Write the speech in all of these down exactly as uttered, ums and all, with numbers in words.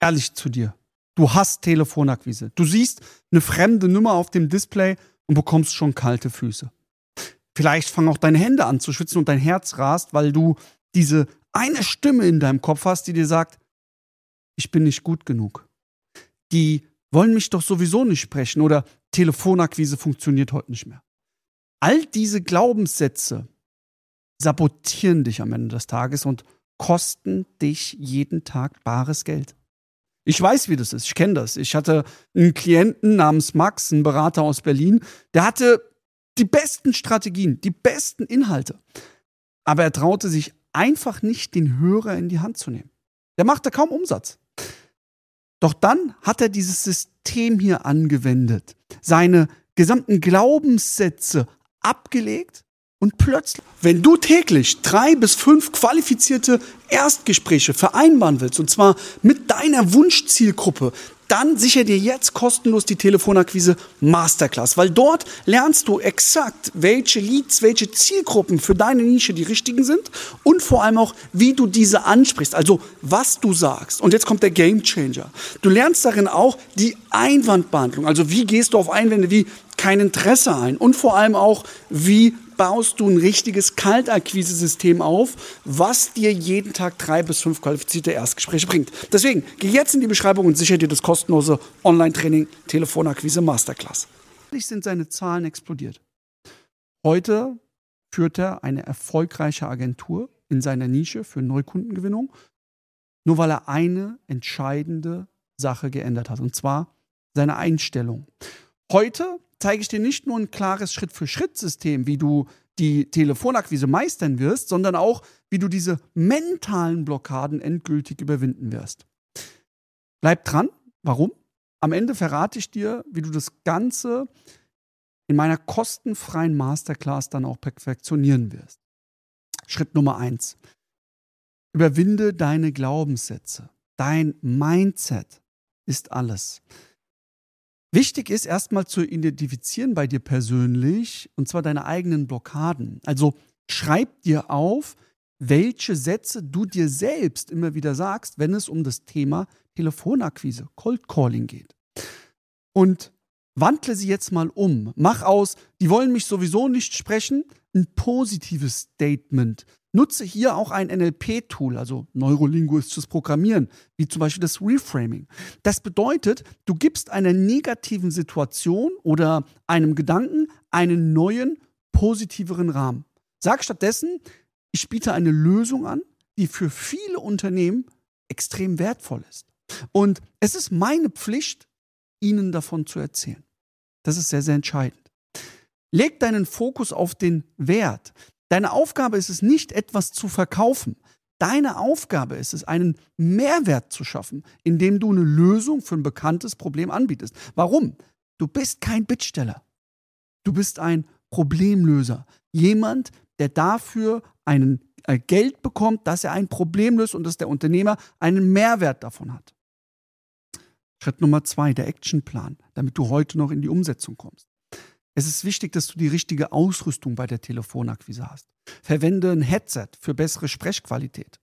ehrlich zu dir. Du hast Telefonakquise. Du siehst eine fremde Nummer auf dem Display und bekommst schon kalte Füße. Vielleicht fangen auch deine Hände an zu schwitzen und dein Herz rast, weil du diese eine Stimme in deinem Kopf hast, die dir sagt, ich bin nicht gut genug. Die wollen mich doch sowieso nicht sprechen oder Telefonakquise funktioniert heute nicht mehr. All diese Glaubenssätze sabotieren dich am Ende des Tages und kosten dich jeden Tag bares Geld. Ich weiß, wie das ist. Ich kenne das. Ich hatte einen Klienten namens Max, einen Berater aus Berlin, der hatte die besten Strategien, die besten Inhalte. Aber er traute sich einfach nicht, den Hörer in die Hand zu nehmen. Der machte kaum Umsatz. Doch dann hat er dieses System hier angewendet, seine gesamten Glaubenssätze abgelegt und plötzlich, wenn du täglich drei bis fünf qualifizierte Erstgespräche vereinbaren willst, und zwar mit deiner Wunschzielgruppe, dann sicher dir jetzt kostenlos die Telefonakquise Masterclass, weil dort lernst du exakt, welche Leads, welche Zielgruppen für deine Nische die richtigen sind und vor allem auch, wie du diese ansprichst, also was du sagst. Und jetzt kommt der Gamechanger. Du lernst darin auch die Einwandbehandlung, also wie gehst du auf Einwände wie kein Interesse ein und vor allem auch, wie baust du ein richtiges Kaltakquise-System auf, was dir jeden Tag drei bis fünf qualifizierte Erstgespräche bringt. Deswegen, geh jetzt in die Beschreibung und sichere dir das kostenlose Online-Training Telefonakquise Masterclass. Plötzlich sind seine Zahlen explodiert. Heute führt er eine erfolgreiche Agentur in seiner Nische für Neukundengewinnung, nur weil er eine entscheidende Sache geändert hat, und zwar seine Einstellung. Heute zeige ich dir nicht nur ein klares Schritt-für-Schritt-System, wie du die Telefonakquise meistern wirst, sondern auch, wie du diese mentalen Blockaden endgültig überwinden wirst. Bleib dran. Warum? Am Ende verrate ich dir, wie du das Ganze in meiner kostenfreien Masterclass dann auch perfektionieren wirst. Schritt Nummer eins. Überwinde deine Glaubenssätze. Dein Mindset ist alles. Wichtig ist erstmal zu identifizieren bei dir persönlich, und zwar deine eigenen Blockaden. Also schreib dir auf, welche Sätze du dir selbst immer wieder sagst, wenn es um das Thema Telefonakquise, Cold Calling geht. Und wandle sie jetzt mal um. Mach aus, die wollen mich sowieso nicht sprechen, ein positives Statement. Nutze hier auch ein N L P-Tool, also neurolinguistisches Programmieren, wie zum Beispiel das Reframing. Das bedeutet, du gibst einer negativen Situation oder einem Gedanken einen neuen, positiveren Rahmen. Sag stattdessen, ich biete eine Lösung an, die für viele Unternehmen extrem wertvoll ist. Und es ist meine Pflicht, ihnen davon zu erzählen. Das ist sehr, sehr entscheidend. Leg deinen Fokus auf den Wert. Deine Aufgabe ist es nicht, etwas zu verkaufen. Deine Aufgabe ist es, einen Mehrwert zu schaffen, indem du eine Lösung für ein bekanntes Problem anbietest. Warum? Du bist kein Bittsteller. Du bist ein Problemlöser. Jemand, der dafür einen, äh, Geld bekommt, dass er ein Problem löst und dass der Unternehmer einen Mehrwert davon hat. Schritt Nummer zwei, der Actionplan, damit du heute noch in die Umsetzung kommst. Es ist wichtig, dass du die richtige Ausrüstung bei der Telefonakquise hast. Verwende ein Headset für bessere Sprechqualität.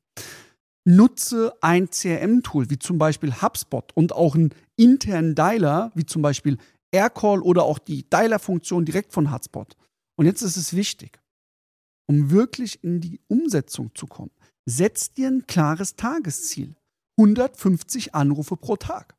Nutze ein C R M-Tool, wie zum Beispiel HubSpot, und auch einen internen Dialer, wie zum Beispiel Aircall oder auch die Dialer-Funktion direkt von HubSpot. Und jetzt ist es wichtig, um wirklich in die Umsetzung zu kommen, setz dir ein klares Tagesziel. hundertfünfzig Anrufe pro Tag.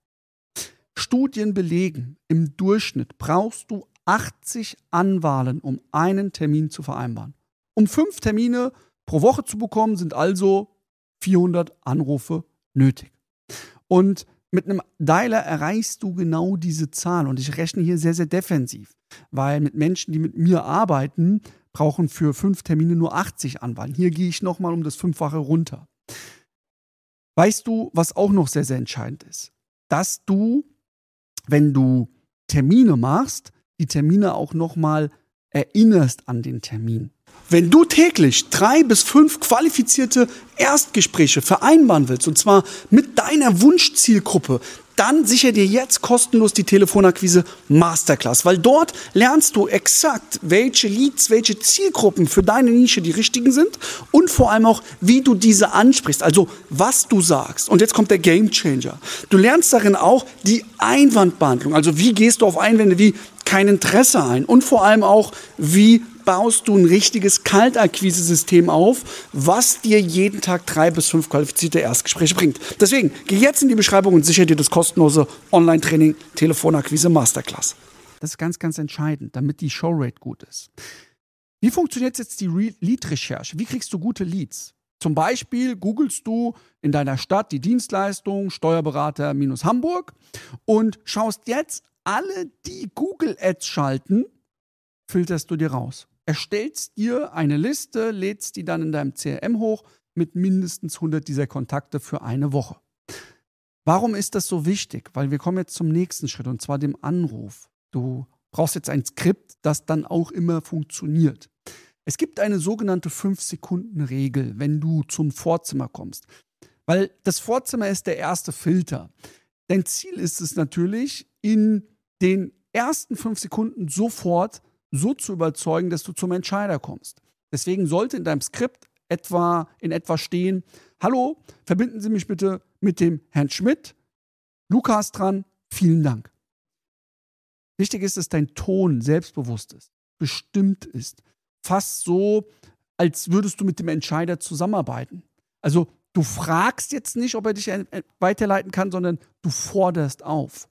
Studien belegen, im Durchschnitt brauchst du achtzig Anwahlen, um einen Termin zu vereinbaren. Um fünf Termine pro Woche zu bekommen, sind also vierhundert Anrufe nötig. Und mit einem Dialer erreichst du genau diese Zahl. Und ich rechne hier sehr, sehr defensiv, weil mit Menschen, die mit mir arbeiten, brauchen für fünf Termine nur achtzig Anwahlen. Hier gehe ich nochmal um das Fünffache runter. Weißt du, was auch noch sehr, sehr entscheidend ist? Dass du, wenn du Termine machst, die Termine auch nochmal erinnerst an den Termin. Wenn du täglich drei bis fünf qualifizierte Erstgespräche vereinbaren willst, und zwar mit deiner Wunschzielgruppe, dann sicher dir jetzt kostenlos die Telefonakquise Masterclass, weil dort lernst du exakt, welche Leads, welche Zielgruppen für deine Nische die richtigen sind und vor allem auch, wie du diese ansprichst, also was du sagst. Und jetzt kommt der Gamechanger. Du lernst darin auch die Einwandbehandlung, also wie gehst du auf Einwände wie kein Interesse ein und vor allem auch, wie baust du ein richtiges Kaltakquise-System auf, was dir jeden Tag drei bis fünf qualifizierte Erstgespräche bringt. Deswegen, geh jetzt in die Beschreibung und sichere dir das kostenlose Online-Training Telefonakquise Masterclass. Das ist ganz, ganz entscheidend, damit die Showrate gut ist. Wie funktioniert jetzt die Re- Lead-Recherche? Wie kriegst du gute Leads? Zum Beispiel googelst du in deiner Stadt die Dienstleistung Steuerberater minus Hamburg und schaust jetzt alle, die Google-Ads schalten, filterst du dir raus. Erstellst dir eine Liste, lädst die dann in deinem C R M hoch mit mindestens hundert dieser Kontakte für eine Woche. Warum ist das so wichtig? Weil wir kommen jetzt zum nächsten Schritt und zwar dem Anruf. Du brauchst jetzt ein Skript, das dann auch immer funktioniert. Es gibt eine sogenannte fünf Sekunden Regel, wenn du zum Vorzimmer kommst. Weil das Vorzimmer ist der erste Filter. Dein Ziel ist es natürlich, in den ersten fünf Sekunden sofort so zu überzeugen, dass du zum Entscheider kommst. Deswegen sollte in deinem Skript etwa, in etwa stehen: Hallo, verbinden Sie mich bitte mit dem Herrn Schmidt. Lukas dran, vielen Dank. Wichtig ist, dass dein Ton selbstbewusst ist, bestimmt ist. Fast so, als würdest du mit dem Entscheider zusammenarbeiten. Also du fragst jetzt nicht, ob er dich weiterleiten kann, sondern du forderst auf.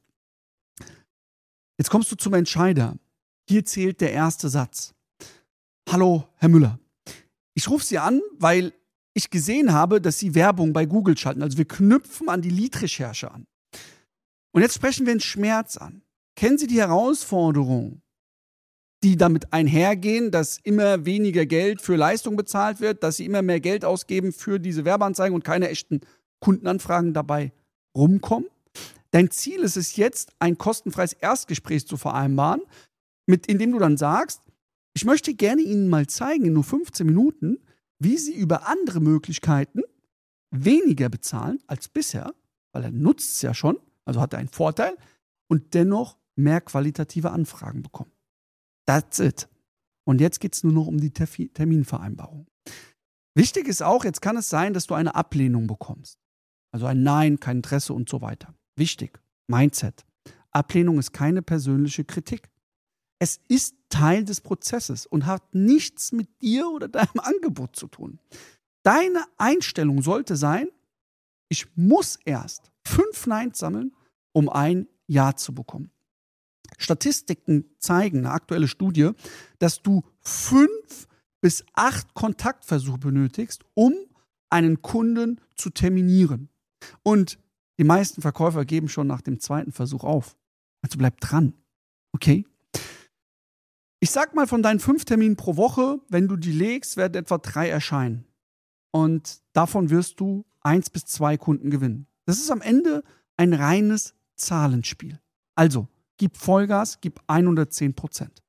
Jetzt kommst du zum Entscheider. Hier zählt der erste Satz. Hallo, Herr Müller. Ich rufe Sie an, weil ich gesehen habe, dass Sie Werbung bei Google schalten. Also wir knüpfen an die Lead-Recherche an. Und jetzt sprechen wir den Schmerz an. Kennen Sie die Herausforderungen, die damit einhergehen, dass immer weniger Geld für Leistung bezahlt wird, dass Sie immer mehr Geld ausgeben für diese Werbeanzeigen und keine echten Kundenanfragen dabei rumkommen? Dein Ziel ist es jetzt, ein kostenfreies Erstgespräch zu vereinbaren, mit, indem du dann sagst, ich möchte gerne Ihnen mal zeigen, in nur fünfzehn Minuten, wie Sie über andere Möglichkeiten weniger bezahlen als bisher, weil er nutzt es ja schon, also hat er einen Vorteil, und dennoch mehr qualitative Anfragen bekommen. That's it. Und jetzt geht es nur noch um die Terfi- Terminvereinbarung. Wichtig ist auch, jetzt kann es sein, dass du eine Ablehnung bekommst. Also ein Nein, kein Interesse und so weiter. Wichtig, Mindset. Ablehnung ist keine persönliche Kritik. Es ist Teil des Prozesses und hat nichts mit dir oder deinem Angebot zu tun. Deine Einstellung sollte sein, ich muss erst fünf Neins sammeln, um ein Ja zu bekommen. Statistiken zeigen, eine aktuelle Studie, dass du fünf bis acht Kontaktversuche benötigst, um einen Kunden zu terminieren. Und die meisten Verkäufer geben schon nach dem zweiten Versuch auf. Also bleib dran. Okay? Ich sag mal, von deinen fünf Terminen pro Woche, wenn du die legst, werden etwa drei erscheinen. Und davon wirst du eins bis zwei Kunden gewinnen. Das ist am Ende ein reines Zahlenspiel. Also, gib Vollgas, gib hundertzehn Prozent.